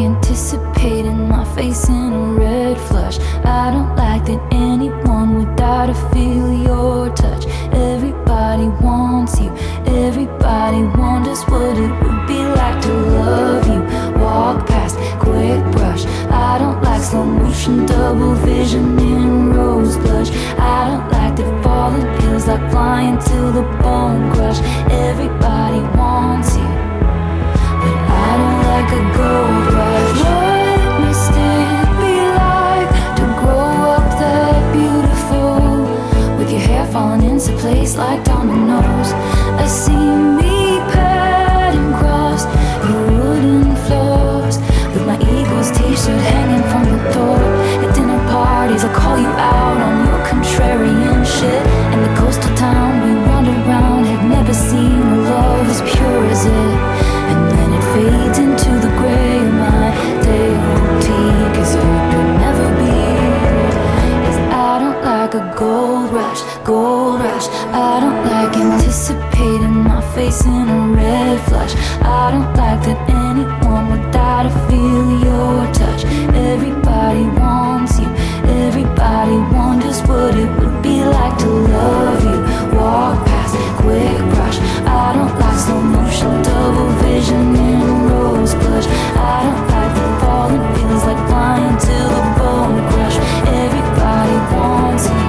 anticipating my face in a red flush. I don't like that anyone would die to feel your touch. Everybody wants you, everybody wonders what it would be like to love you. Walk past, quick brush. I don't like slow motion, double vision in rose blush. I don't like that falling feels like flying till the bone crush. Everybody wants you, but I don't like a gold rush. What must it be like to grow up that beautiful, with your hair falling into place like dominoes? I see me padding across your wooden floors, with my Eagles t-shirt hanging from the door. At dinner parties I call you out on your contrarian shit, and the coastal town we wander around had never seen a love as pure as it. And then it fades into the gray of my day-old, 'cause it could never be. 'Cause I don't like a gold rush, gold rush. I don't like anticipating my face in a red flush. I don't like that anyone would die to feel your touch. Everybody wants you, everybody wonders what it would be like to love you. Walk past, quick brush. I don't like slow motion, double vision in rose blush. I don't like the falling feels like flying till the bone crush. Everybody wants you,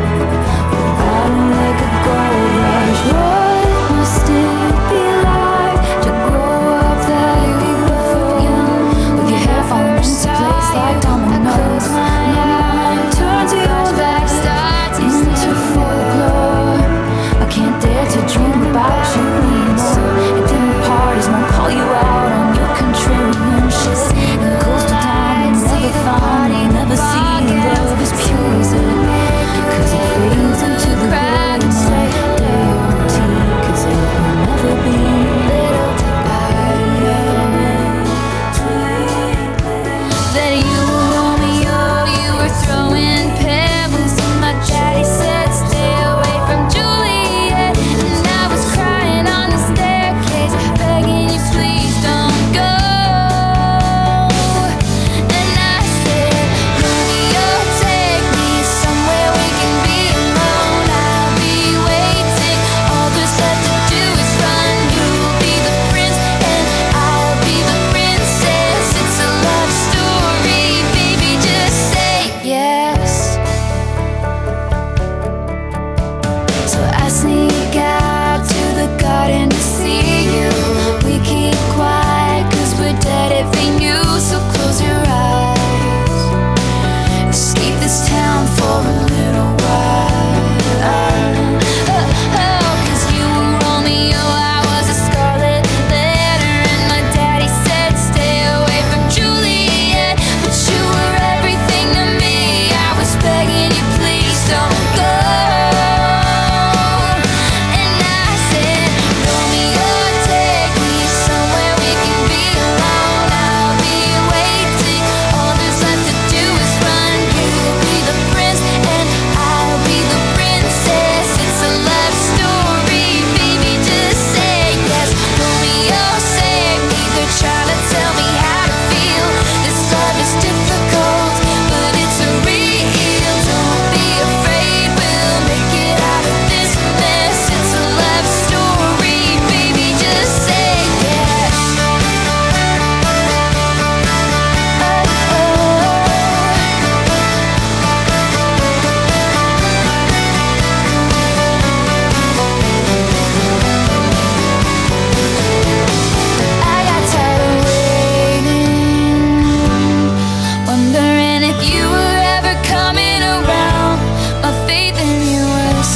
but I don't like a gold rush. What must it be like to grow up that beautiful, with your hair falling into place like dominoes? My mind turns your back, starts into folklore. I can't dare to dream about you anymore. At dinner parties won't call you out on your contrarian shit. In the coastal town you never find, you never see love as pure as it. 'Cause it fades into the gray of my day-old, 'cause it will never be. That you were Romeo, you were throwing pebbles, and my daddy said stay away from Juliet. And I was crying on the staircase, begging you please don't go. And I said, Romeo, take me somewhere we can be alone. I'll be waiting, all there's left to do is run. You'll be the prince and I'll be the princess. It's a love story, baby, just say yes. So I sneak out to the garden to see you. We keep quiet 'cause we're dead if we knew. So close your eyes, escape this town for a little while. Oh, 'cause you were Romeo, I was a scarlet letter, and my daddy said stay away from Juliet. But you were everything to me, I was begging you please don't go. And I said, Romeo, take me somewhere we can be alone. I'll be waiting, all there's left to do is run. You'll be the prince and I'll be the princess. It's a love story, baby, just say yes. Romeo, save me, they're trying to tell me how to feel. This love is difficult, but it's real. Don't be afraid, we'll make it out of this mess. It's a love story, baby, just say yes. I got tired of waiting, wondering if you were ever coming around. My faith in you was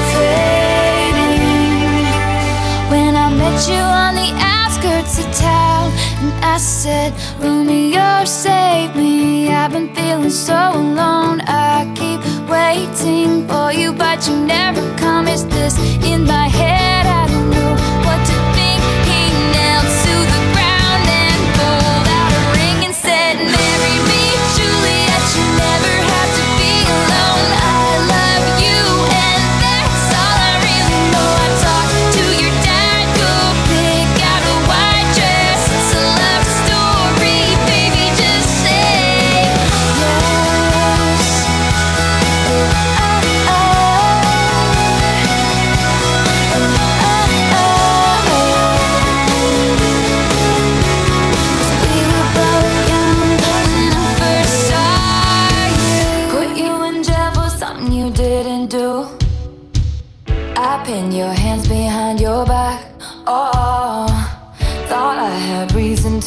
fading when I met you on the outskirts of town. And I said, Romeo, save me, I've been feeling so alone. I keep waiting for you, but you never come. Is this in my head? I don't know what to think. He knelt to the ground and pulled out a ring and said, marry me, Juliet, you never have to be alone. I love you and that's all I really know. I talked to your dad, go pick out a white dress. It's a love story, baby,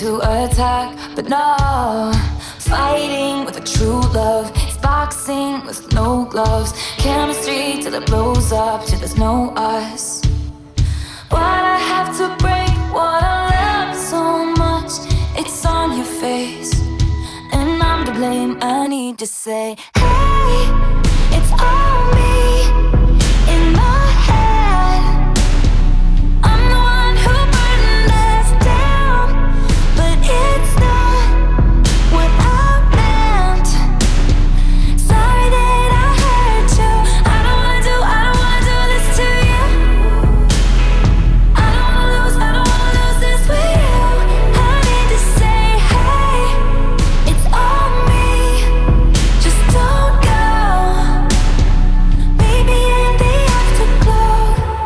to attack, but no. Fighting with a true love, it's boxing with no gloves. Chemistry till it blows up, till there's no us. Why'd I have to break what I love so much? It's on your face, and I'm to blame. I need to say, hey, it's all me in my head. I'm the one who burned us down, but it's not what I meant. Sorry that I hurt you. I don't wanna do this to you. I don't wanna lose this with you. I need to say, hey, it's all me. Just don't go. Maybe in the afterglow.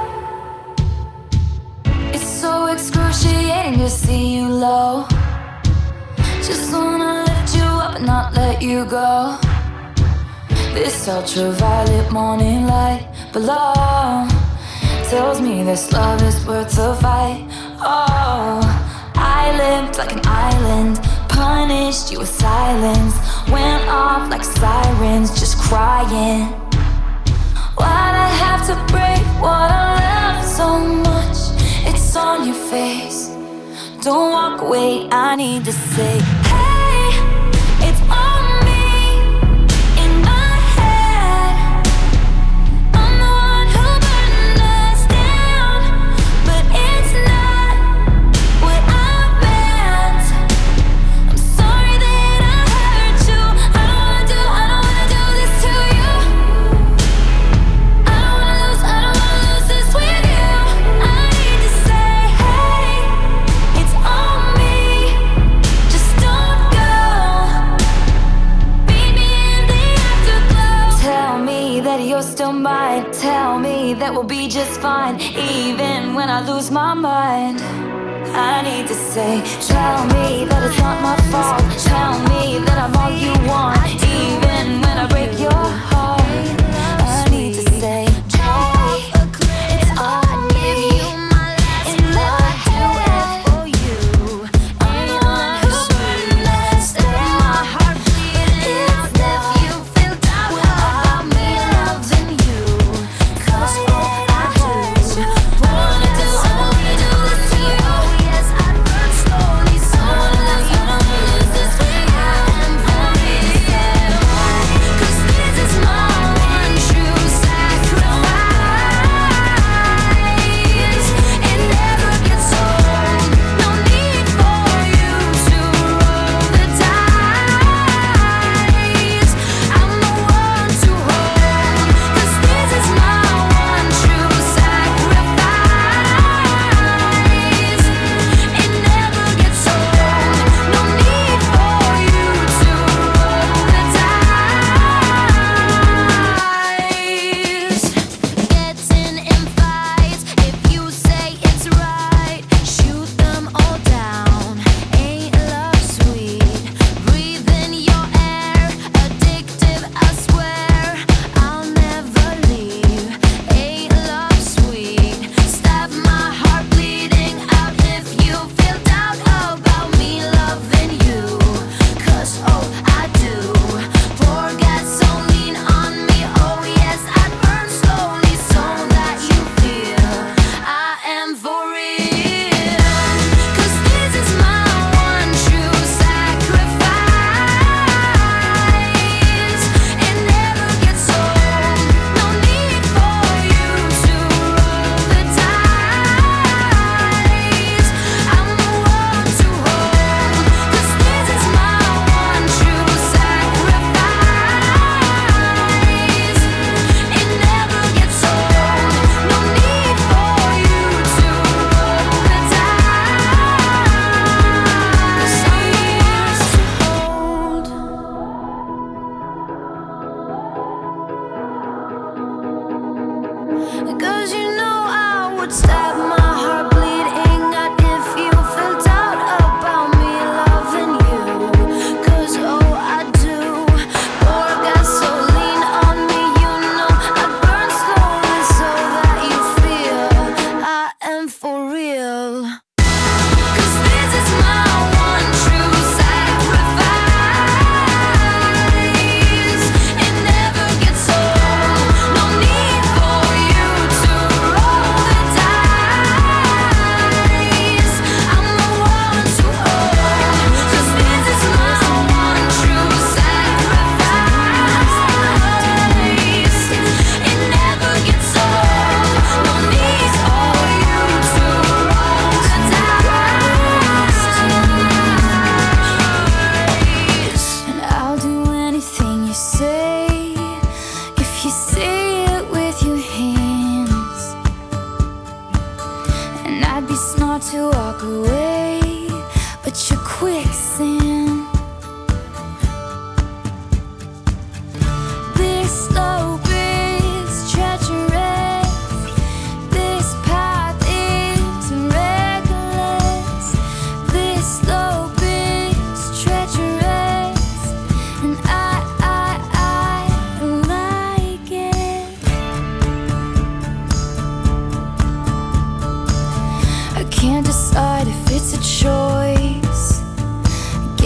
It's so excruciating to see you low. Just wanna lift you up and not let you go. This ultraviolet morning light below tells me this love is worth the fight. Oh, I lived like an island, punished you with silence. Went off like sirens, just crying. Why'd I have to break what I love so much? It's on your face. Don't walk away, I need to say, hey, it's on me in my head. I'm the one who burned us down, but it's not what I meant. I'm sorry that I hurt you. I don't wanna do this to you. I don't wanna lose this with you. I need to say, hey, it's on me. Just don't go. Meet me in the afterglow. Tell me that you're still mine. Tell me that we'll be just fine, even when I lose my mind. I need to say, tell me that it's not my fault. Tell me that I'm all you want, even when I break your heart. I need to say, hey, it's on me in my head. I'm the one who burned us down, but it's not what I mean loving you. 'Cause all I do wanna do this to you. Yes, I burn slowly, so I wanna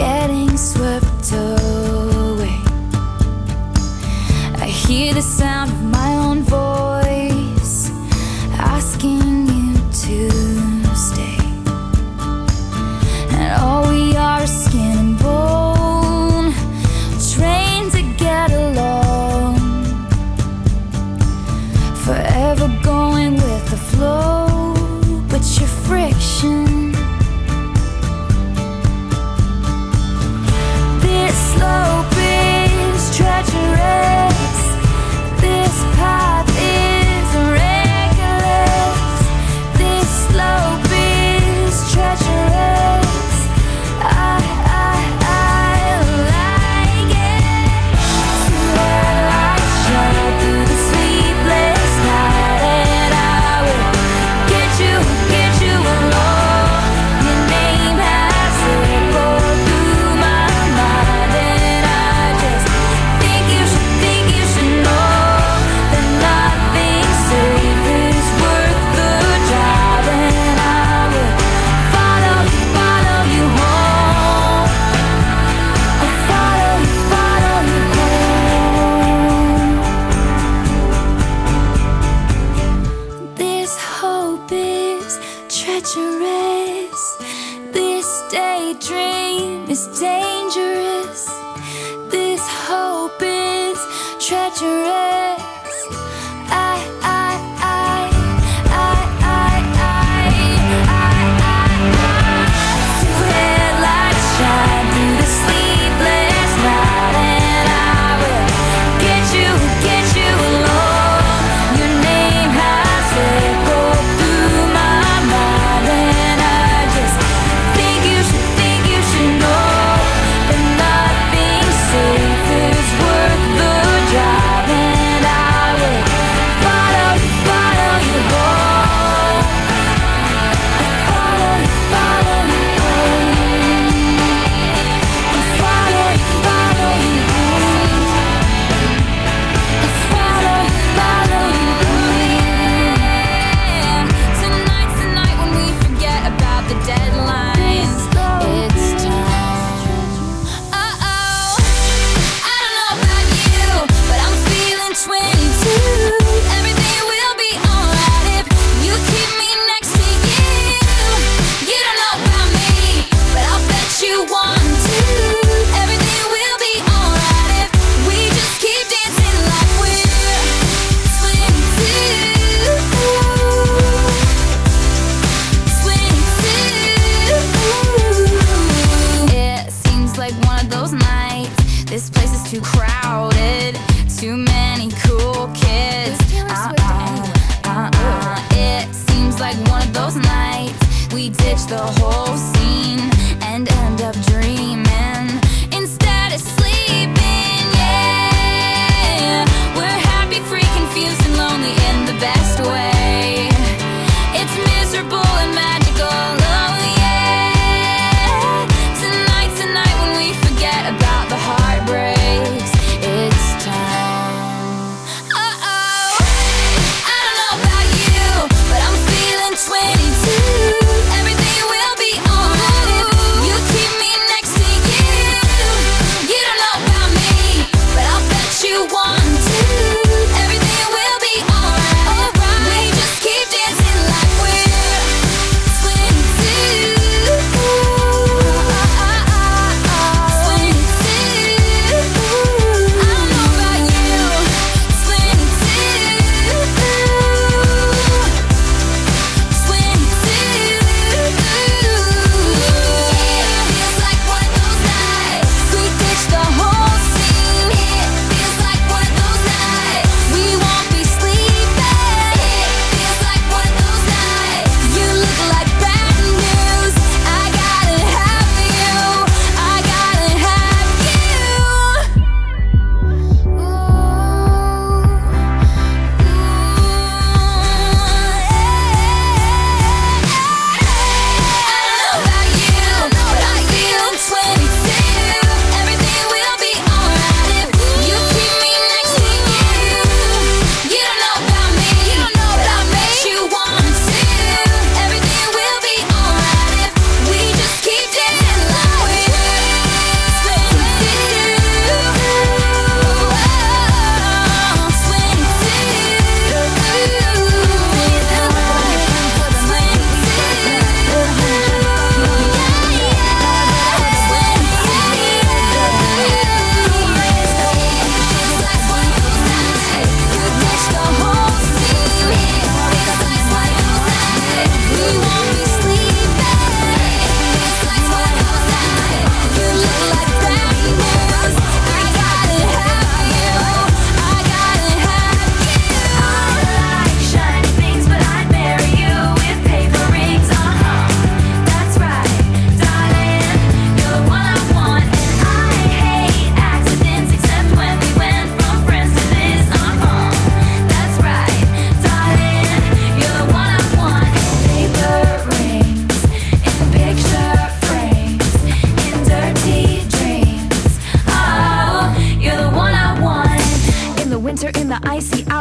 getting swept away. I hear the sound of my own voice asking you to stay. And all we are is skin and bone, trained to get along, forever going with the flow. But your friction, this slope is treacherous, this path is reckless, this slope is treacherous. I like it. Two headlights shine through the sleepless night, and I will get you alone. Your name has echoed through my mind, and I just think you should know that nothing safe is worth the drive, and I will follow you home. I'll follow you home. This hope is treacherous, this daydream is dangerous, this hope is treacherous. Two headlights shine through the sleepless night, and I will get you alone. Your name has echoed through my mind, and I just think you should know that nothing safe is worth the drive, and I will follow you home. I'll follow you home. I'll follow you home. I'll follow you home. Tonight's the night when we forget about the deadlines. It's time. Uh-oh, I don't know about you, but I'm feeling 22. Everything will be alright if you keep me next to you. You don't know about me, but I'll bet you want to. Everything will be alright if we just keep dancing like we're 22. 22. It seems like one of those nights. This place is too crowded, too many cool kids. It seems like one of those nights we ditch the whole scene and end up dreaming instead of sleeping. Yeah, we're happy, free, confused, and lonely in the best way. It's miserable and magical. Oh yeah. Tonight's the night when we forget about the heartbreaks. It's time. Uh-oh, I don't know about you, but I'm feeling 22. Everything will be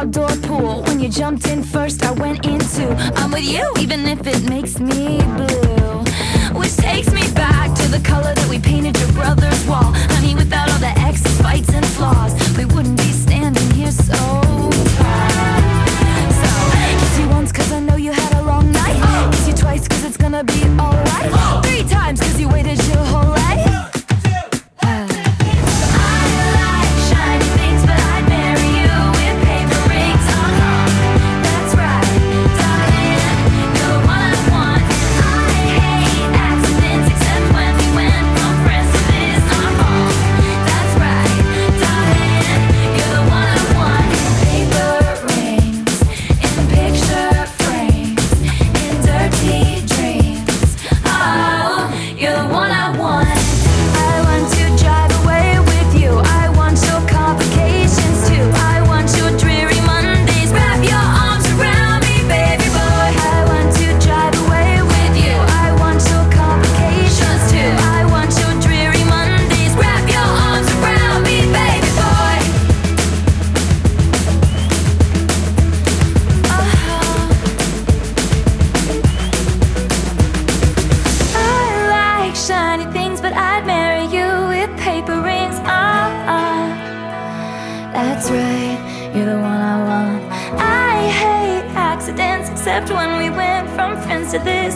outdoor pool. When you jumped in first, I went in too. I'm with you, even if it makes me blue. Which takes me back to the color that we painted your brother's wall. Honey, without all the exes, fights, and flaws, we wouldn't be standing here so tall. So, kiss you once cause I know you had a long night. Kiss you twice cause it's gonna be alright. 3 times cause you waited your whole life. That's right, you're the one I want. I hate accidents, except when we went from friends to this.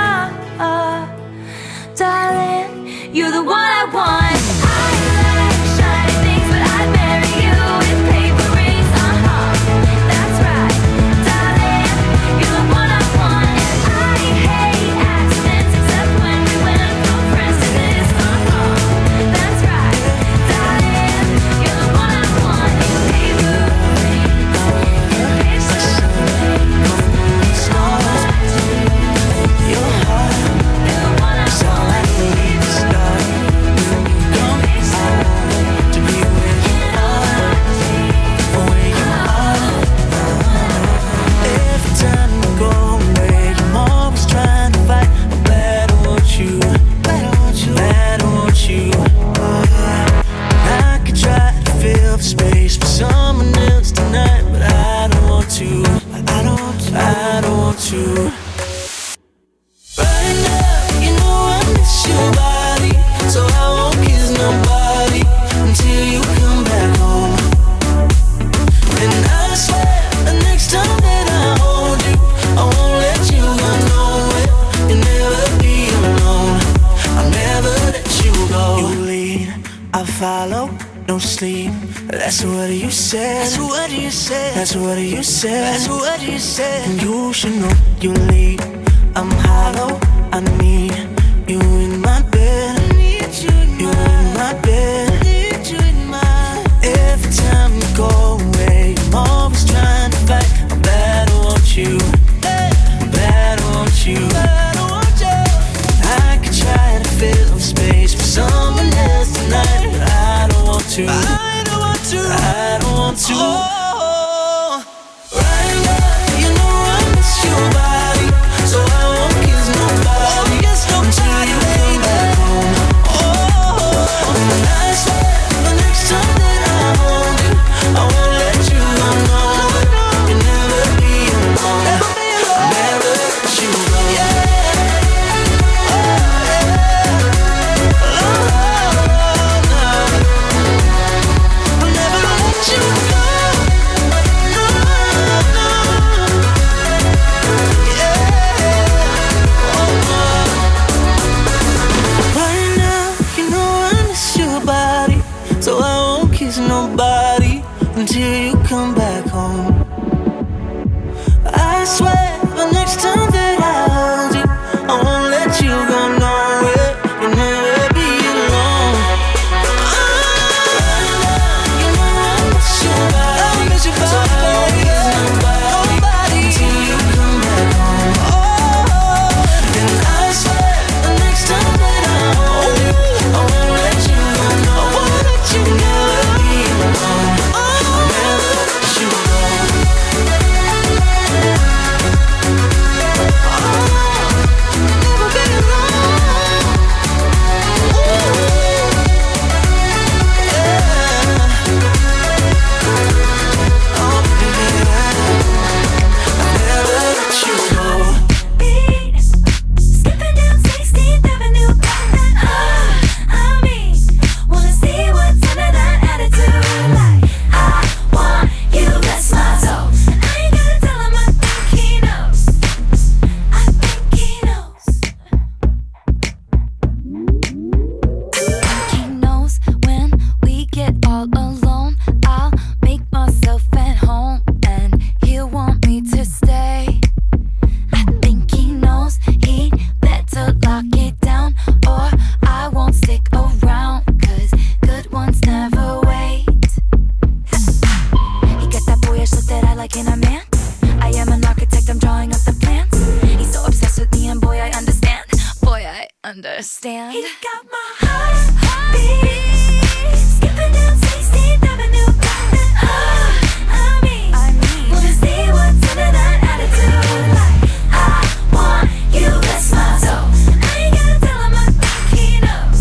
Darling, you're the one I want. I like shiny things, but I'd marry you with paper rings. That's right, darling, you're the one I want. I hate accidents, except when we went from friends to this. That's right, darling, you're the one I want. Paper rings, picture rings, stars, your heart, you're the one I want. Space for someone else tonight, but I don't want to. I don't want to. Right now, you know I miss your body, so I won't kiss nobody until you come back home. And I swear, the next time that I hold you, I won't let you go nowhere. You'll never be alone. I'll never let you go. You lead, I follow. No sleep, that's what you said. That's what you said. That's what you said. That's what you said. And you should know you leave. I'm hollow. I need you in my bed. You in my bed. Every time you go away, I'm always trying to fight. I'm bad, I want you. Bad, I want you. I could try to fill space for someone else tonight, but I don't want to. I don't want to. I don't want to. Oh, right now, you know I miss your body, so I won't kiss nobody until you come back home. Oh, and I swear the next time that I hold you, I won't let you go. No, you'll never be alone. I'll never let you go. Yeah. Nobody until you come back home. I swear the next time that I hold you, I won't let you go nowhere. You'll never be alone. You know I miss your body. I miss your body. So I won't kiss nobody until you come back home. Oh, and I swear the next time that I hold you, I won't let you go nowhere. I won't let you go. understand. He got my heartbeat skipping down 16th Avenue. I mean, wanna see what's under that attitude. Like, I want you, that's my soul. I ain't gotta tell him, I think he knows.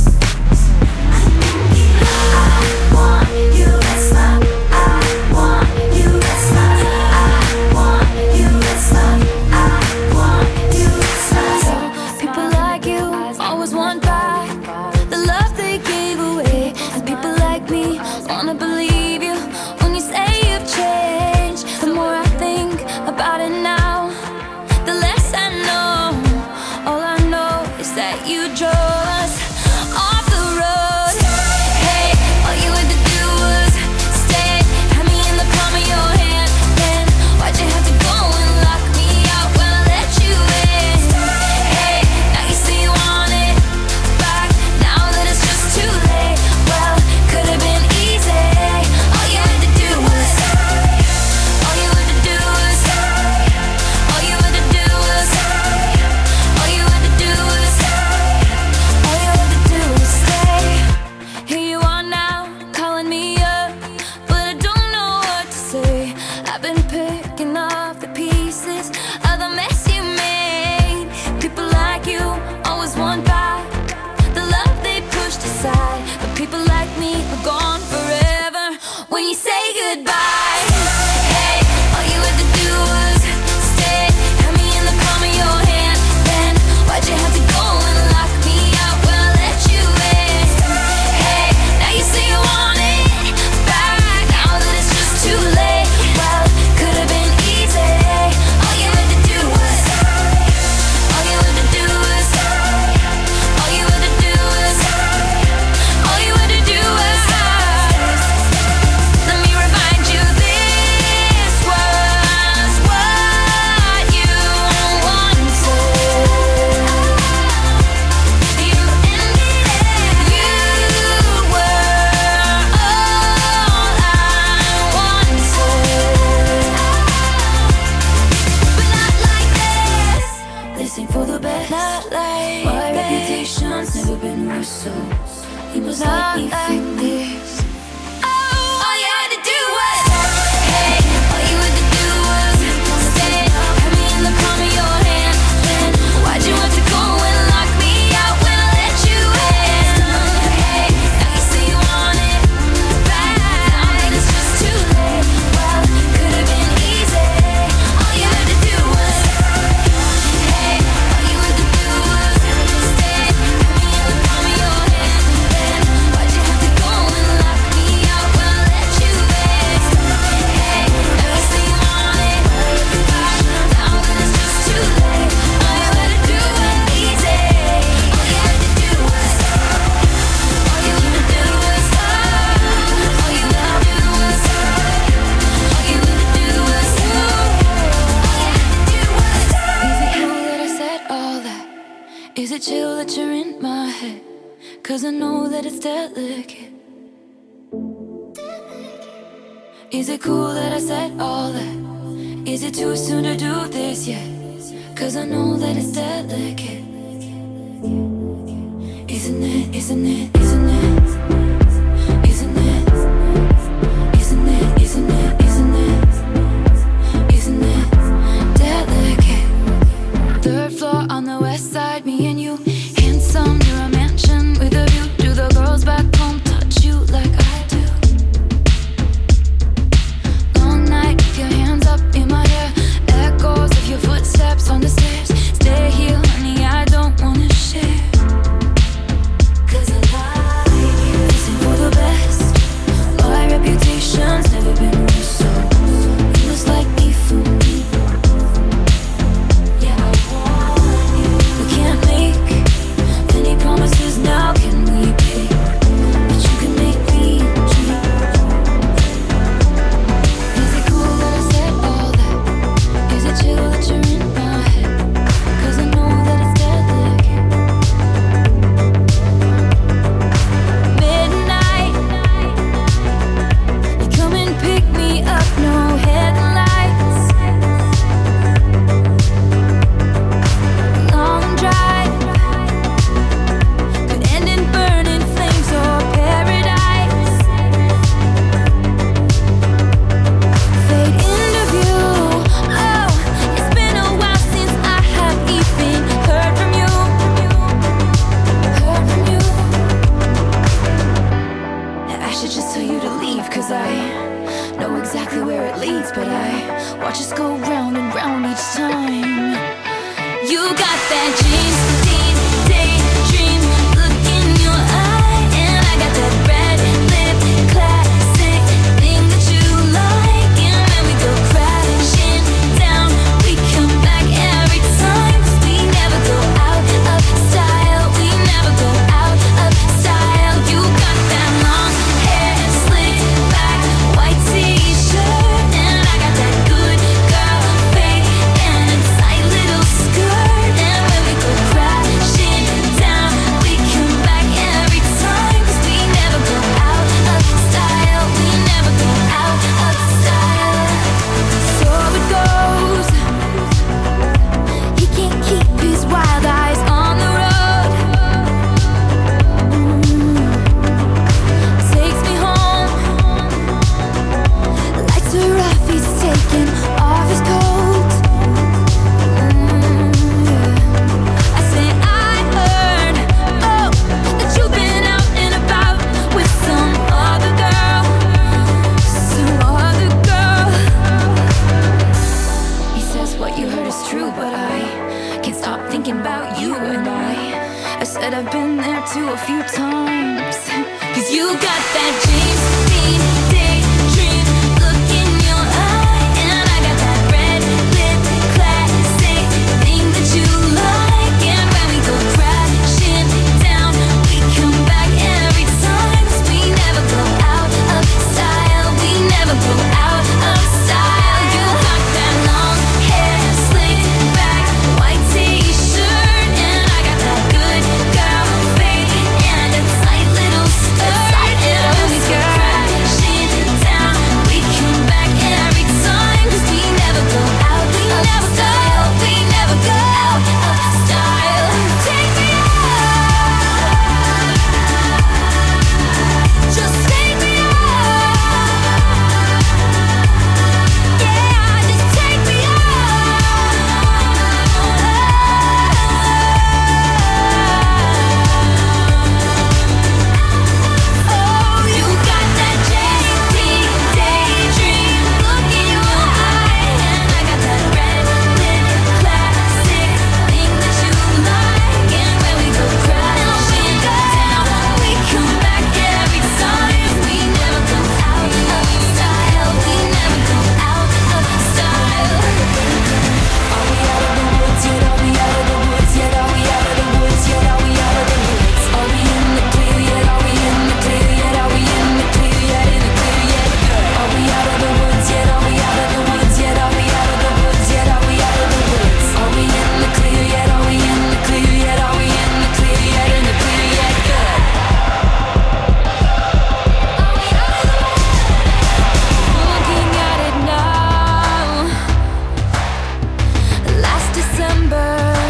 I want you, that's my. I want you, that's my. I want you, that's my. I want you, that's my. People like you always want back the love they gave away, and people like me wanna believe you when you say you've changed. The more I think about it now, the less I know. All I know is that you drove us off the road. Hey, all you had to do was stay, had me in the palm of your hand. Then why'd you have to go and lock me out when I let you in? Hey, now you say you want it back, now that it's just too late. Well, could have been easy. All you had to do was, all you had to do was, all you had to do was, all you had to do was, all you had to do was stay. Here you are now, calling me up, but I don't know what to say. I've been picking up the pieces of the mess you made. People like you always want back the love they pushed aside, but people like me are gone forever when you say goodbye. Hey, all you had to do was stay, had me in the palm of your hand. Then why'd you have to go and lock me out when I let you in? Hey, now you say you want it back, now that it's just too late. Well, could have been easy. All you had to do was, all you had to do was, all you had to do was, all you had to do was. Let me remind you, this was what you wanted. You ended it. You were all I wanted, but not like this. This ain't for the best. Not like my reputation's never been worse, so you must like me for this. All you had to do was, hey, all you had to do was stay, had me in the palm of your hand. Then why'd you have to go and lock me out when I let you in? Hey, now you say you want it back, now that it's just too late. Well, could have been easy. All you had to do was, hey, all you had to do was stay, had me in the palm of your hand. Then why'd you have to go and lock me out when I let you in? Hey, now you say you want it back, now that it's just too late. All you had to do was easy. All you had to do was, all you had to do was, all you had to do was, all you had to do was, all you had to do was. Is it cool that I said all that? Is it chill that you're in my head? 'Cause I know that it's delicate. Is it cool that I said all that? Is it too soon to do this yet? 'Cause I know that it's delicate. Isn't it, isn't it, isn't it? Isn't it? Isn't it, isn't it, isn't it? Isn't it delicate? Third floor on the west side, me and you. Handsome, you're a mansion with a view. Do the girls back home touch you like I do? Long night, with your hands up in my hair. Echoes of your footsteps on the stairs. Stay here, honey, I don't wanna share. 'Cause I like 'cause I know exactly where it leads, but I watch us go round and round each time. You got that dream, daydream look in your eye, and I got that red lip classic thing that you like. And when we go crashing down, we come back every time, 'cause we never go out of style, we never go out of style. You got that long hair slicked back, white t-shirt, and I got that good girl fade and a tight little skirt. And when we go crashing down, we come back every time, 'cause we never go out of style, we never go out of style. So it goes, he can't keep his wild eyes on the road. Takes me home, lights are off, he's taking off his coat. I say I heard, oh, that you've been out and about with some other girl, some other girl. He says what you heard is true, but I can't stop thinking about you. And I said I've been there too a few times, 'cause you got that James Dean daydream look in your eye, and I got that red lip classic thing that you like. And when we go crashing down, we come back every time, 'cause we never go out of style, we never go out of style. You got that long hair slicked back, white t-shirt, and I got that good girl fade and a tight little skirt. And when we go crashing down, we come back every time, 'cause we never go out of style, we never go out of style. Take me out, just take me out. Yeah, just take me out. Oh, you got that JD daydream look in your eye, and I got that red lip classic thing that you like. And when we go crashing down, we come back every time, we never go out of style, we never go out of style. Are we out of the woods yet? Are we out of the woods yet? Are we out of the woods yet? Are we out of the woods? Are we in the clear yet? Are we in the clear yet? Are we in the clear yet? In the clear yet? Good. Are we out of the woods yet? Are we out of the woods yet? Are we out of the woods yet? Are we out of the woods? Are we in the clear yet? Are we in the clear yet? Are we in the clear yet? In the clear yet? Good. Looking at it now, last December,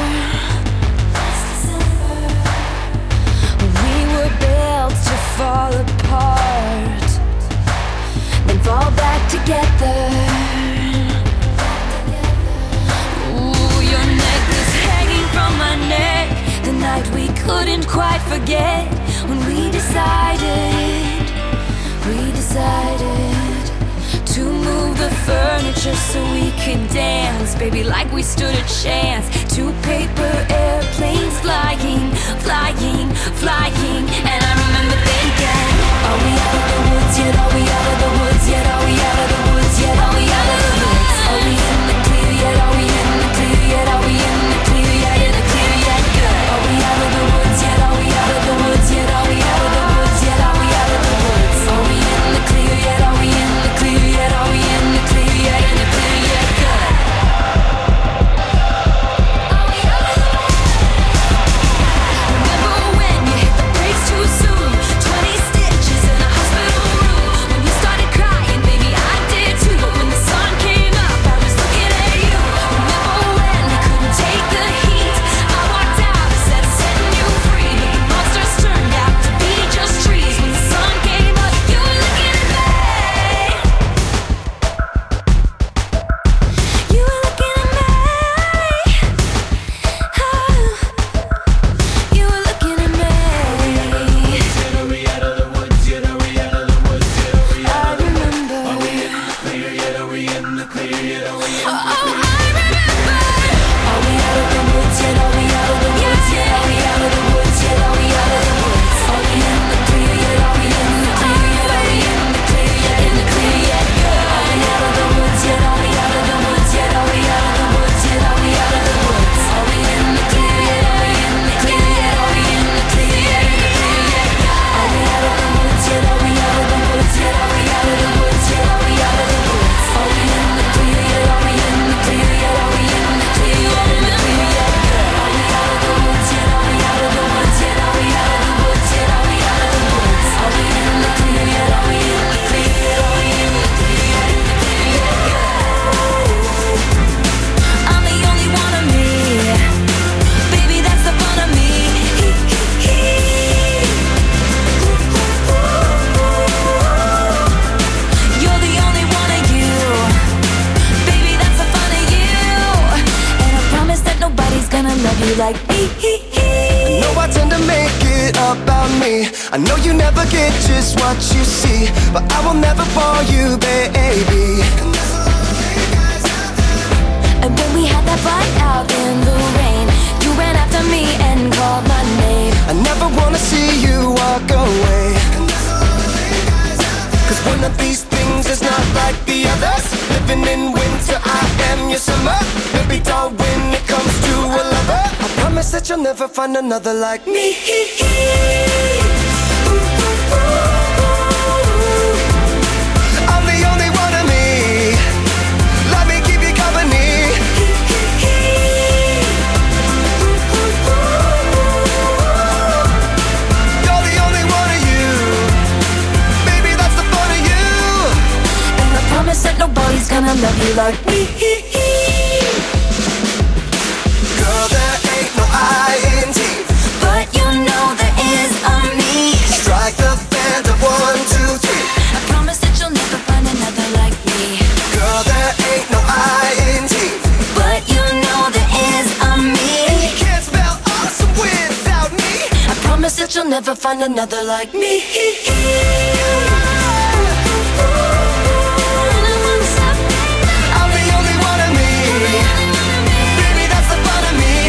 we were built to fall apart, then fall back together. Ooh, your necklace hanging from my neck, the night we couldn't quite forget, when we decided to move the furniture so we could dance, baby, like we stood a chance. Two paper airplanes flying, flying, flying. And I remember thinking, are we out of the woods yet? Are we out of the woods yet? Are we out of the woods yet? Are we out of the woods? Are we in the clear yet? Are we in the clear yet? Are we in the clear yet? In the clear yet? Good. Are we out of the woods yet? Are we out of the woods yet? Are we out of the woods yet? Are we out of the woods? Are we in the clear yet? Are we in the clear yet? Are we in the clear yet? In the clear yet? Good. Are we out of the woods? Remember when you hit the brakes too soon? me. I know you never get just what you see, but I will never fall you, baby. And when we had that fight out in the rain, you ran after me and called my name. I never wanna see you walk away, cause one of these things is not like the others. Living in winter, I am your summer. Maybe dull when it comes to a lover. I promise that you'll never find another like me. I'm the only one of me. Let me keep you company. You're the only one of you. Baby, that's the fun of you. And I promise that nobody's gonna love you like me. Girl, there ain't no I in T, But you know there is a me. strike the band of 1, 2, 3. I promise that you'll never find another like me. Girl, there ain't no I in T, But you know there is a me. you can't spell awesome without me. I promise that you'll never find another like me. I'm the only one of me. Baby, that's the fun of me.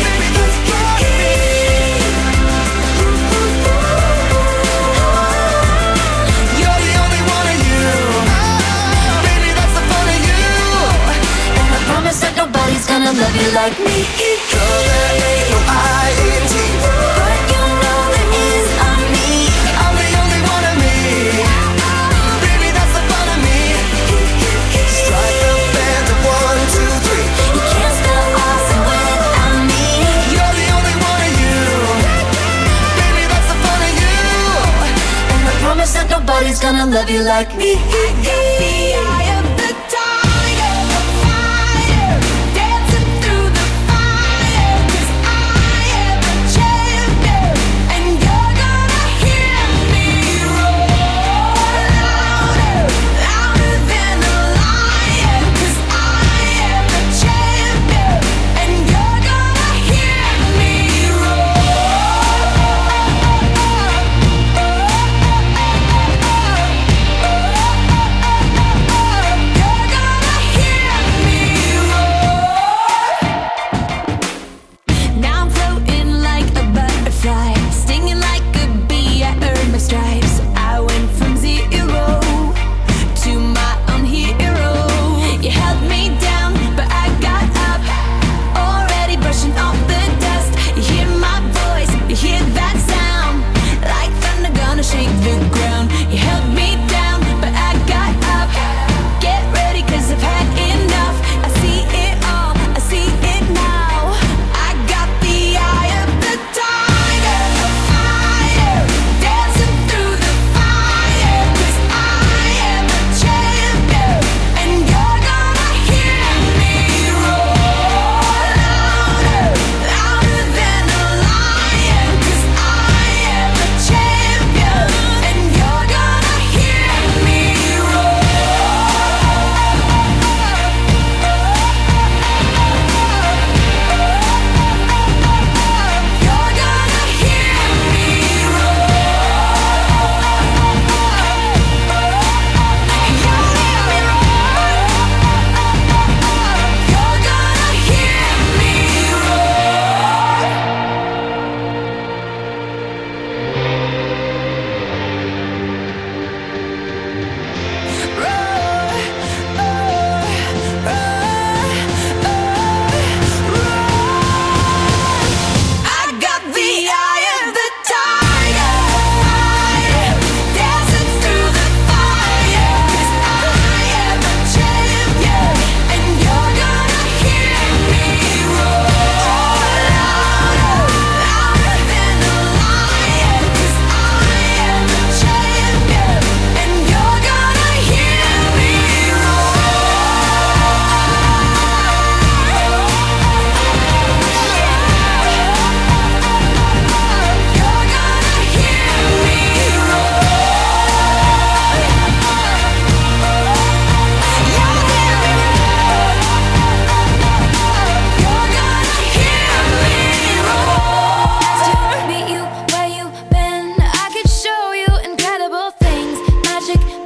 You're the only one of you. Baby, that's the fun of you. And I promise that nobody's gonna love you like me. Girl, there ain't no I in T, But you know there is a me. I'm the only one of me. Baby, that's the fun of me. Strike the band of 1, 2, 3. You can't spell awesome without me. You're the only one of you. Baby, that's the fun of you. And I promise that nobody's gonna love you like me. The eye of the tiger, the fire, dancing through the fire. 'Cause I am a champion, and you're gonna hear me roar louder, louder than a lion. 'Cause I am a champion, and you're gonna hear me roar.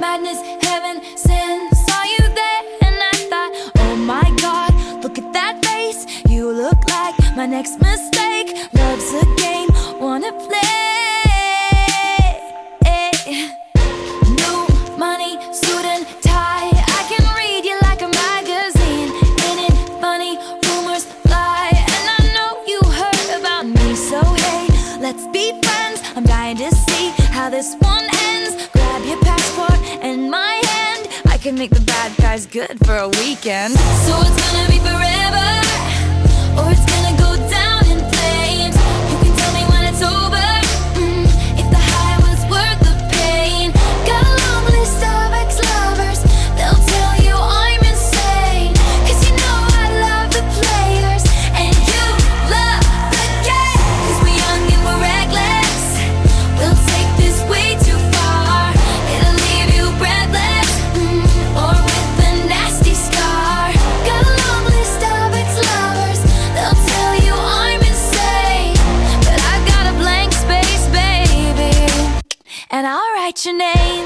madness, heaven sent. Saw you there and I thought, oh my God, look at that face. You look like my next mistake. Love's a game, wanna play. New money, suit and tie. I can read you like a magazine. Ain't it funny? Rumors fly, and I know you heard about me. So hey, let's be friends. I'm dying to see how this one ends. Grab your passport and my hand. I can make the bad guys good for a weekend. So it's gonna be forever, or it's gonna go down in flames. You can tell me when it's over, if the high was worth the pain. Got a long list of ex-lovers, they'll tell you I'm insane. Cause you know I love the players, and you love the game. Cause we're young and we're reckless, we'll take this way too far. It'll leave you breathless, or with a nasty scar. Got a long list of ex-lovers, they'll tell you I'm insane. But I've got a blank space, baby, and I'll write your name.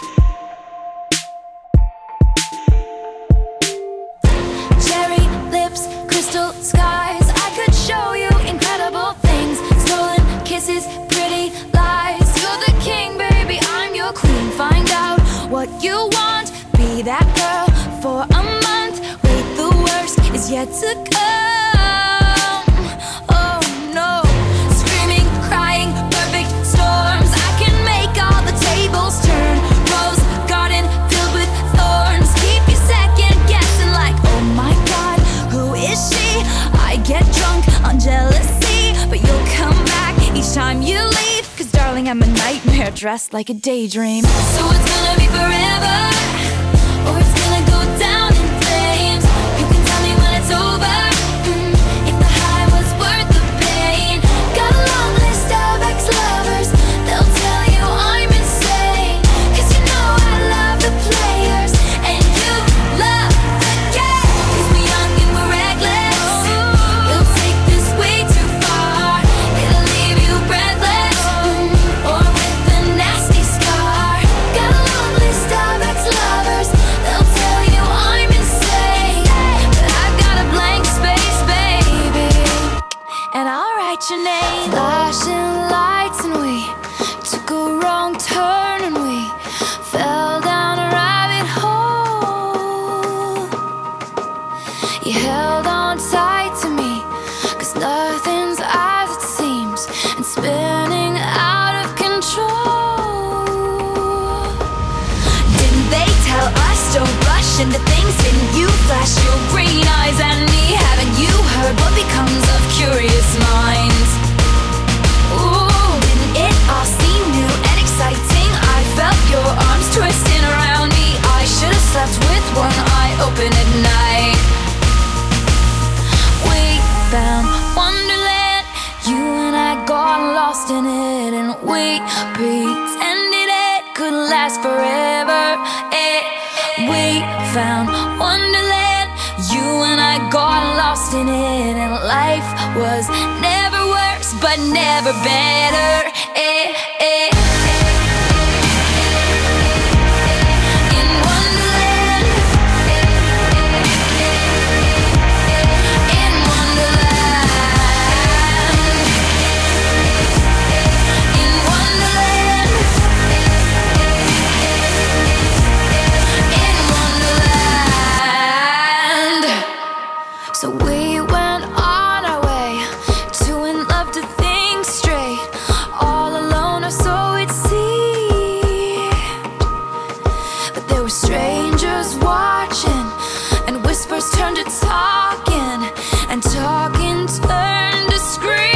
Cherry lips, crystal skies. I could show you incredible things. Stolen kisses, pretty lies. You're the king, baby, I'm your queen. Find out what you want, be that girl for a month. Wait, the worst is yet to come. Oh no, screaming, crying, perfect storms. I can make all the tables turn. Rose garden filled with thorns. Keep you second guessing like, oh my God, who is she? I get drunk on jealousy, but you'll come back each time you leave. Cause darling, I'm a nightmare dressed like a daydream. So it's gonna be forever, or it's gonna go down in flames. You can tell me when it's over, if the high was worth the pain. Got a long list of ex-lovers, they'll tell you I'm insane. Cause you know I love the players, and you love the game. Cause we're young and we're reckless, we'll take this way too far. It'll leave you breathless, or with a nasty scar. Got a long list of ex-lovers, they'll tell you I'm insane. But I've got a blank space, baby, and I'll write your name. Flashing lights and we took a wrong turn and we fell down a rabbit hole. You held on tight to me, cause nothing's as it seems, and spinning out of control. Didn't they tell us don't rush into things? Didn't you flash your green eyes at me? Haven't you heard what becomes of curious minds? Ooh, didn't it all seem new and exciting? I felt your arms twisting around me. I should have slept with one eye open at night. We found Wonderland, you and I got lost in it, and we pretended it could last forever. We found Wonderland, you and I got lost in it, and life was never worse, but never better. In Wonderland, in Wonderland, in Wonderland, in Wonderland. So we went on our way, two in love to think straight, all alone or so it seemed. But there were strangers watching, and whispers turned to talking, and talking turned to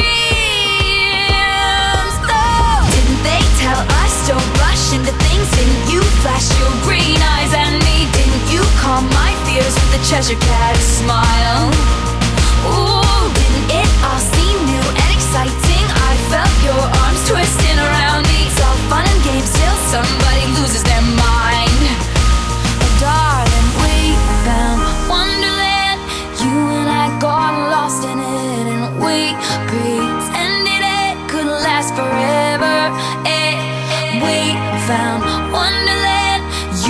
screams. Oh, didn't they tell us don't rush into things? Didn't you flash your green eyes at me? Didn't you calm my fears with a Cheshire Cat smile? Ooh, didn't it all seem new and exciting? I felt your arms twisting around me. It's all fun and games till somebody loses their mind. Oh darling, we found Wonderland, you and I got lost in it, and we pretended it could last forever. We found Wonderland,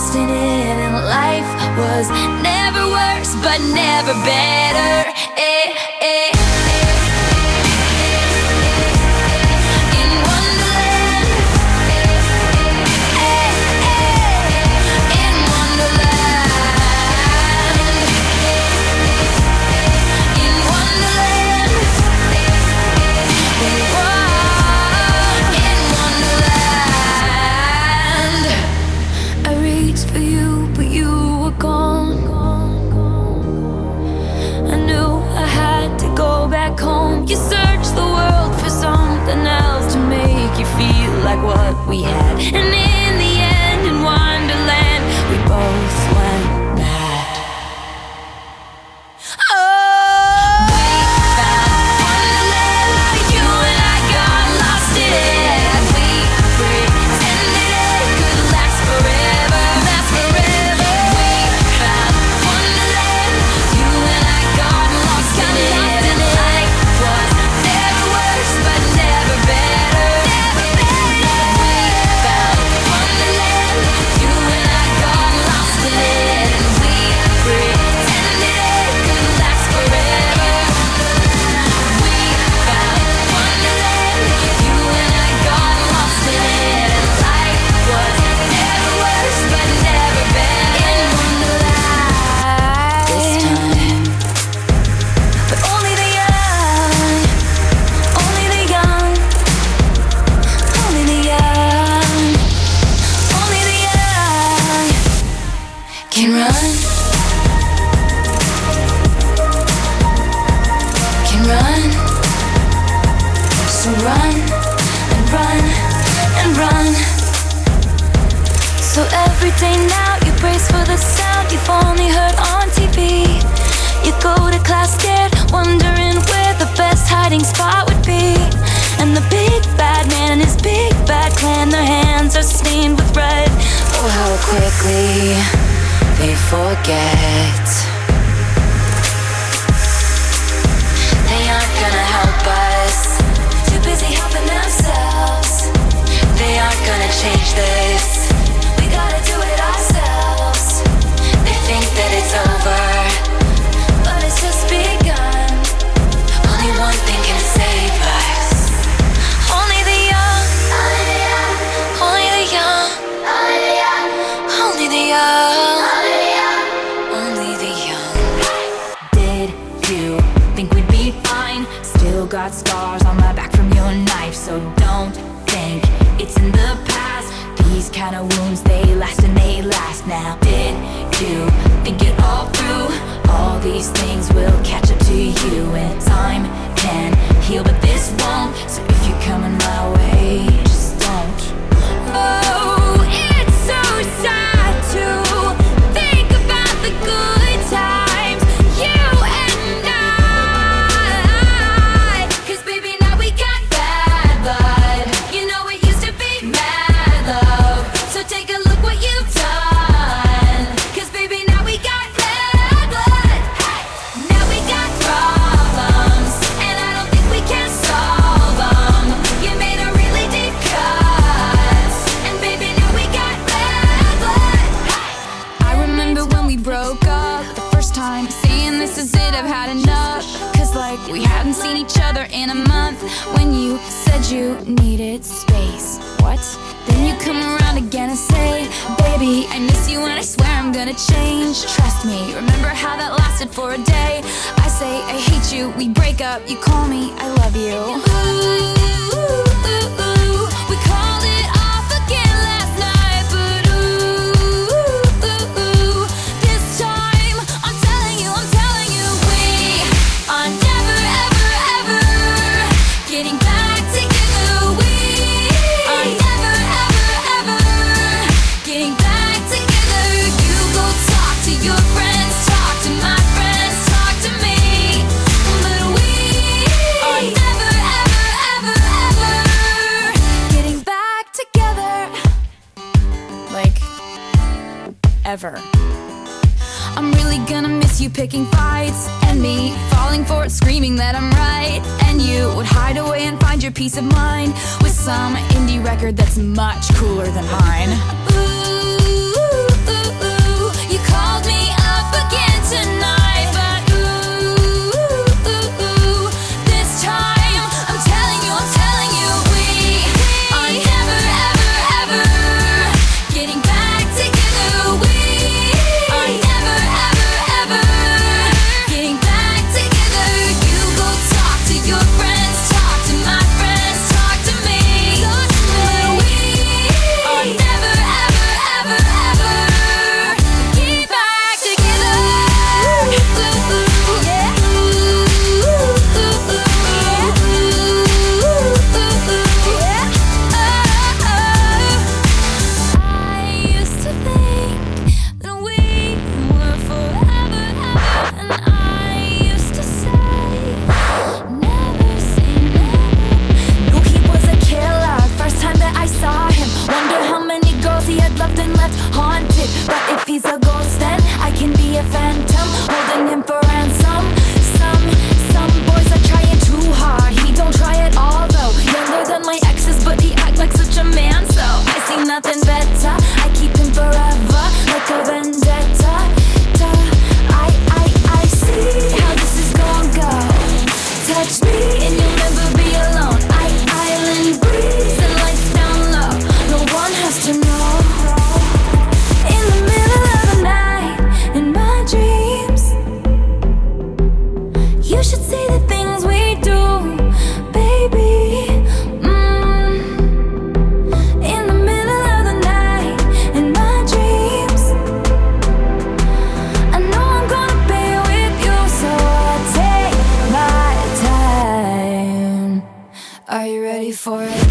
lost in it, and life was never worse, but never better. In Wonderland, in Wonderland, in Wonderland, in Wonderland. I reached for you, but you were gone. I knew I had to go back home. You searched the world for something else to make you feel like what we had. And in the end, in Wonderland, we both went mad. Oh, we found Wonderland. You and I got lost in it. We pretended it could last forever, last forever. We found Wonderland. You and I got lost in it. And life was never worse, but never better. Never better. We found Wonderland. You and I got lost in it. And we pretended it could last forever. We found Wonderland. You and I got lost in it. And life was never worse, but never better. In Wonderland. This time. But only the young, only the young, only the young, only the young can run, can run. So run and run and run. So every day now you brace for the sound you've only heard on TV. You go to class scared, wondering where the best hiding spot would be. And the big bad man and his big bad clan, their hands are stained with red. Oh, how quickly they forget. They aren't gonna help us, too busy helping themselves. They aren't gonna change this, we gotta do it ourselves. They think that it's over, but it's just begun. Only one thing can save us. Only the young, only the young, only the young, only the young, only the young. Did you think we'd be fine? Still got scars on my back from your knife, so don't think it's in the past. These kind of wounds, they last and they last now. Did you think it all through? All these things will catch up to you, and time can heal, but this won't. So if you're coming my way, just don't. Oh, it's so sad to think about the good times, you and I. 'Cause baby, now we got bad blood. You know it used to be mad love. So take a look what you've done. 'Cause baby, now we got bad blood. Now we got problems, and I don't think we can solve them. You made a really deep cut, and baby, now we got bad blood. I remember when we broke up the first time, saying this is it, I've had enough. 'Cause like we hadn't seen each other in a month. When you said you needed space, what? Then you come around again and say, baby, I miss you and I swear I'm gonna change. Trust me, remember how that lasted for a day? I say I hate you, we break up, you call me, I love you. Ooh, we called it off again last night, but ooh, this time I'm telling you, we are never, ever, ever getting back together. We are never, ever, ever getting back together. You go talk to your friends, talk to my friends, talk to me, but we are never, ever, ever, ever getting back together. Like, ever. I'm really gonna miss you picking fights, and me falling for it, screaming that I'm right. And you would hide away and find your peace of mind with some indie record that's much cooler than mine. Ooh, loved and left haunted. But if he's a ghost, then I can be a phantom, holding him for ransom. Some boys are trying too hard. He don't try at all though. Younger than my exes, but he act like such a man. So I see nothing better. I keep him forever, like a vendetta. I see how this is gonna go. Touch me and you'll never be alone. Island breeze and lights down low. No one has to know. In the middle of the night, in my dreams, you should see the things we do, baby. In the middle of the night, in my dreams, I know I'm gonna be with you, so I take my time. Are you ready for it?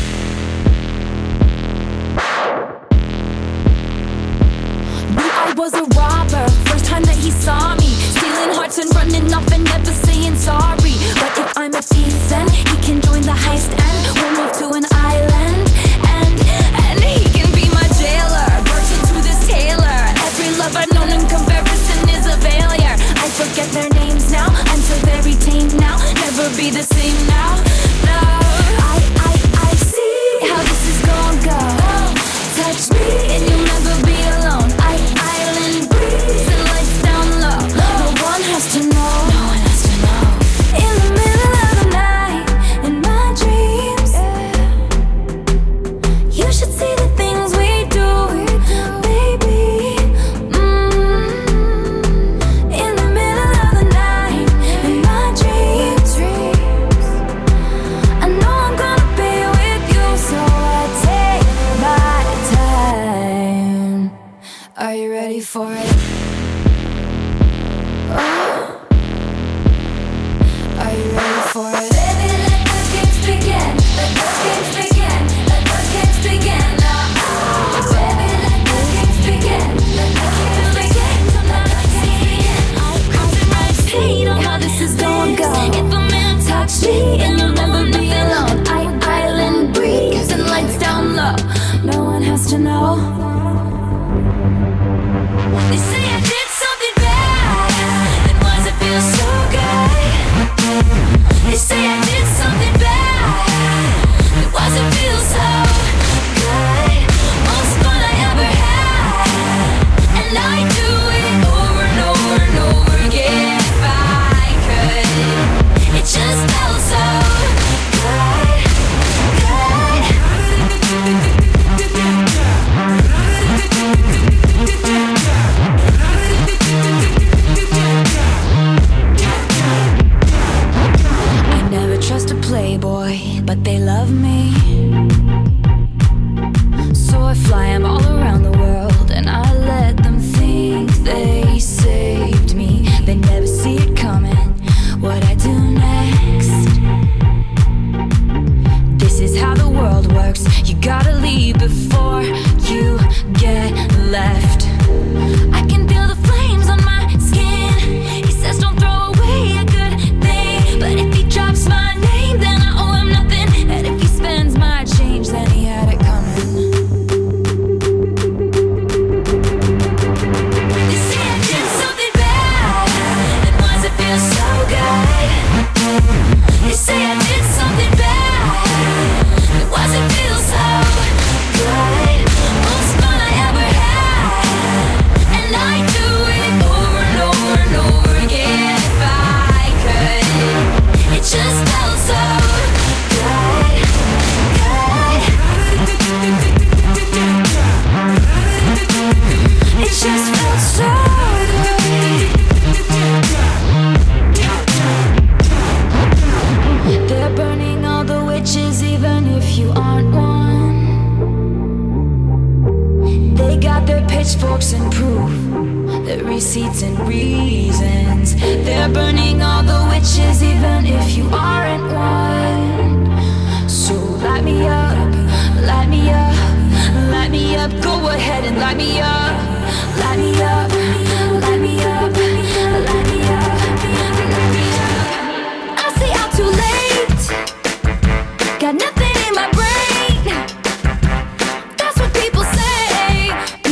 Knew I was a robber first time that he saw me, stealing hearts and running off and never saying sorry. But if I'm a thief, then he can join the heist and we'll move to an island. And he can be my jailer, virgin to this tailor. Every love I've known in comparison is a failure. I forget their names now, I'm so very tame now. Never be the same now, no. I see how this is gonna go. Touch me and you'll never be alone. Island breeze and lights down low. No one has to know. No one has to know. In the middle of the night, in my dreams, you should see the things we do, baby. In the middle of the night, in my dreams, I know I'm gonna be with you, so I take my time. Are you ready for it? Are you ready for it? Baby, let the games begin. Let the games begin. Let the games begin now. Baby, let the games begin. Let the games begin. Let the games begin. Concentrate on how this is gonna go. If a man touch me and you'll never be alone. Island breeze and lights down low. No one has to know. They say I did something bad, and why's it feel so good? They say I did something bad, and why's it feel so good? Most fun I ever had, and I do it over and over and over again if I could. It just felt so good, I never trust a playboy, but they love me. So I fly 'em all around the world, and I let them think they saved me. They never see it coming, what I do next. This is how the world works. You gotta leave before you get left. I can feel the flames on my skin. He says don't throw away a good thing, but if he drops my name, then I owe him nothing. And if he spends my change, then he had it coming. They say I did something bad, and why's it feel so good? They say I did something bad, and why's it feel so good? Most fun I ever had, and I do it over and over and over again if I could. It just felt so good, It just felt so good. They're burning all the witches, even if you aren't one. They got their pitchforks and proof, their receipts and reasons. They're burning all the witches, even if you aren't one. So light me up, light me up, light me up. Go ahead and light me up, light me up, light me up, light me up, light me up. I say out too late, got nothing in my brain. That's what people say.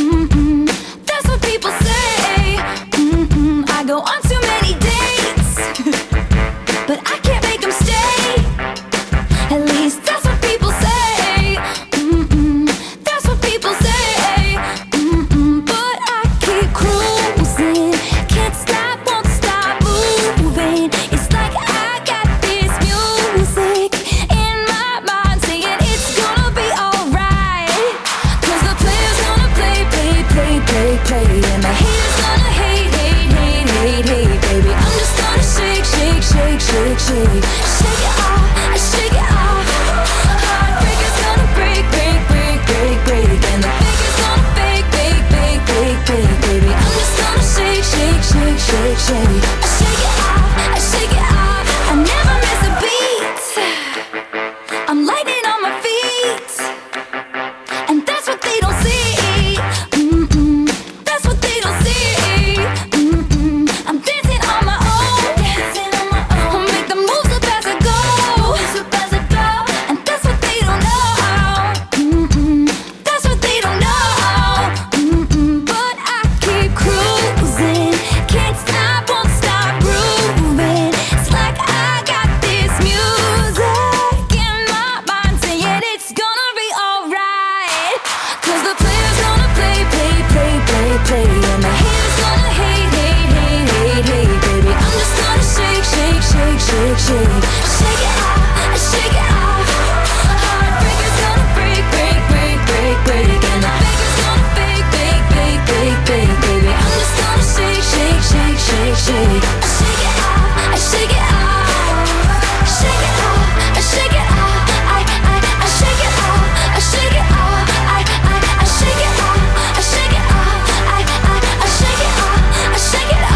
shake. Shake it off, shake it off. Heartbreaker's gonna break, break, break, break, break. And the faker's gonna fake, fake, fake, fake, fake, baby. I'm just gonna shake, shake, shake, shake, shake. I shake it off, I shake it off. I never miss a beat. I'm lightning on my feet, and that's what they don't see. That's what they don't see. I'm dancing on my own, dancing on my own. I'll make the moves up as I go, and that's what they don't know. That's what they don't know. But I keep cruising, can't stop, won't stop grooving. It's like I got this music in my mind saying it's gonna be alright. 'Cause the player's gonna play, play, play, play, play. And the haters gonna hate, hate, hate, hate, hate, baby. I'm just gonna shake, shake, shake, shake, shake. Shake it off, shake it off. Heartbreaker's gonna break, break, break, break, break. And the faker's gonna fake, fake, fake, fake, fake, baby. I'm just gonna shake, shake, shake, shake, shake. I shake it off, I shake it off. Shake it off, I shake it off. I shake it off, I shake it off. I shake it off, I shake it off. I shake it off, I shake it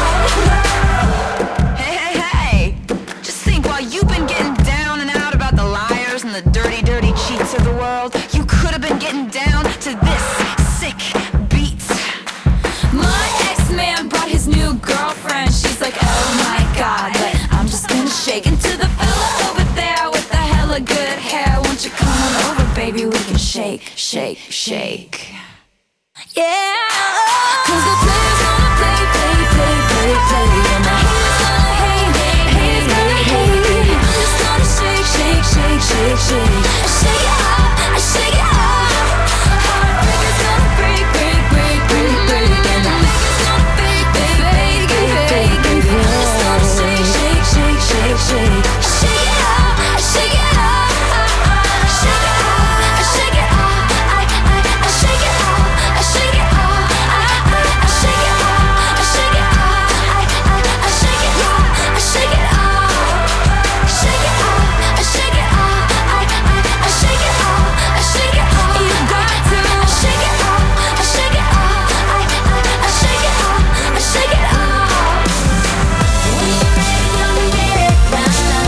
off. Hey, hey, hey! Just think, while you've been getting down and out about the liars and the dirty, dirty cheats of the world, you could have been getting down to this sick beat. My ex-man brought his new girlfriend. She's like, oh my god, but I'm just gonna shake into the fella over there with the hella good hair. Won't you come on over, baby? We can shake, shake, shake. Yeah, 'cause the player's gonna play, play, play, play, play. And the haters gonna hate, hate, haters gonna hate. I'm just gonna shake, shake, shake, shake, shake. I shake it off, I shake it off. Heartbreaker's gonna break, break, break, break, break. And the faker's gonna fake, fake, fake, fake, fake, baby. I'm just gonna shake, shake, shake, shake, shake. I shake it off, I shake it off. Shake it off, I shake it off. I shake it off, I shake it off. I shake it off, I shake it off. I shake it off, I shake it off. Shake it off, I shake it off. I shake it off, I shake it off. You got to shake it off, I shake it off. I shake it off, I shake it off. When you're ready, come and get it. When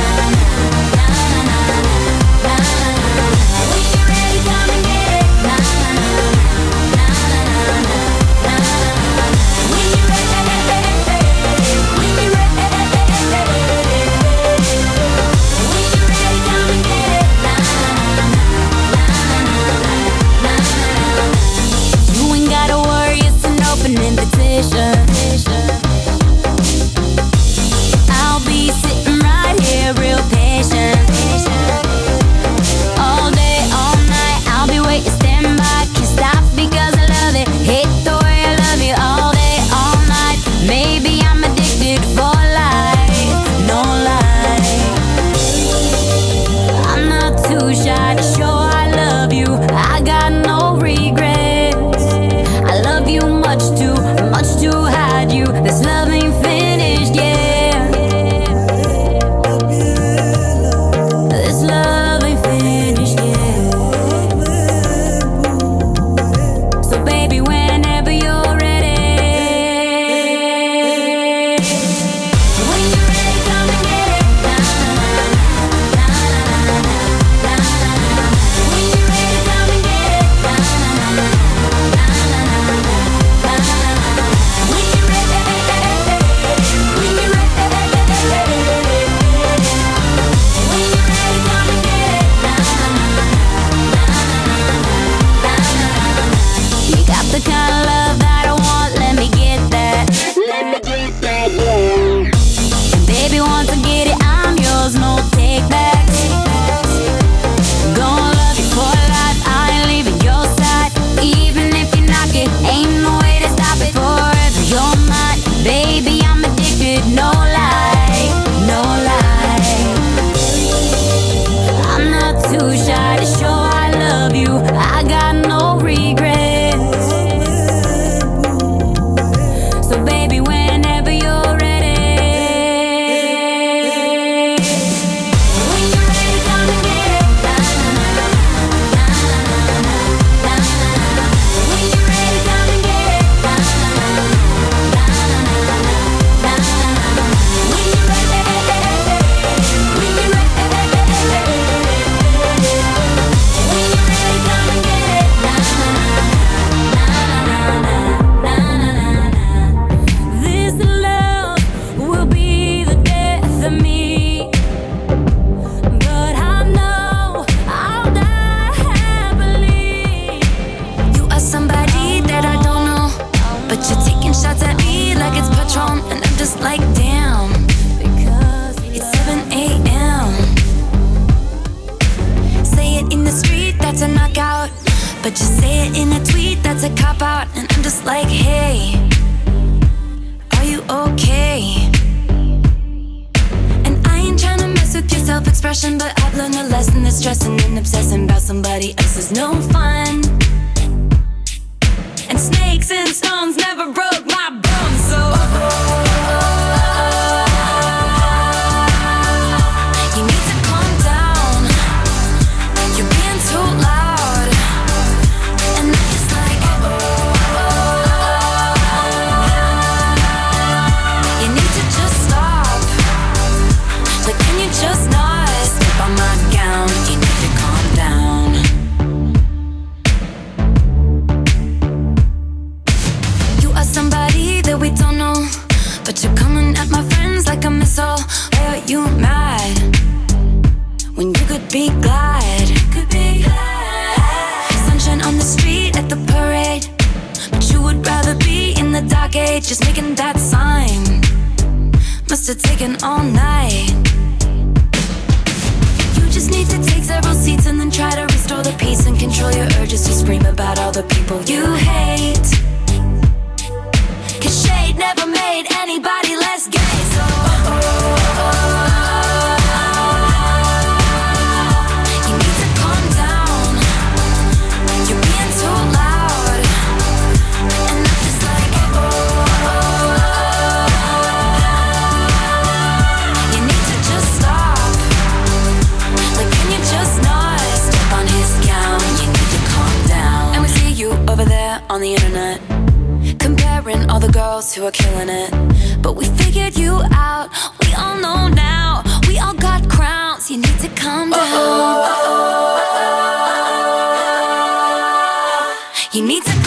you're ready, come and get it. When you're You ain't gotta worry, it's an open invitation. I'll be sitting right here, real patient. All day, all night, I'll be waiting, stand by. Can't stop because I love it. Hate the way I love you all day, all night. Maybe I'm addicted for life, no lie. I'm not too shy to show I love you. I got no regrets. I love you much to hide you. This love ain't finished yet. This love ain't finished yet. So baby, whenever you're ready. When you're ready, come and get it. When you're ready, come and get it. When you're ready, when you're ready, when you're ready, come and get it. You got the kind Patron, and I'm just like, damn, because it's 7 a.m. Say it in the street, that's a knockout. But you say it in a tweet, that's a cop-out. And I'm just like, hey, are you okay? And I ain't tryna mess with your self-expression, but I've learned a lesson that stressing and obsessing about somebody else is no fun. And snakes and stones never broke my bones, so you need to calm down. You're being too loud. And I'm just like, you need to just stop. Like, can you just not step on my gown? You need to calm down. You are somebody that we don't know, but you're coming at my friends like a missile. Why are you mad when you could be glad? Sunshine on the street at the parade, but you would rather be in the dark age. Just making that sign must have taken all night. You just need to take several seats and then try to restore the peace and control your urges to scream about all the people you hate. 'Cause shade never made anybody less gay, so you need to calm down. You're being too loud. And I'm just like, you need to just stop. Like, can you just not step on his gown? You need to calm down. And we see you over there on the internet, comparing all the girls who are killing it. But we figured you out. We all know now. We all got crowns. You need to calm down. You need to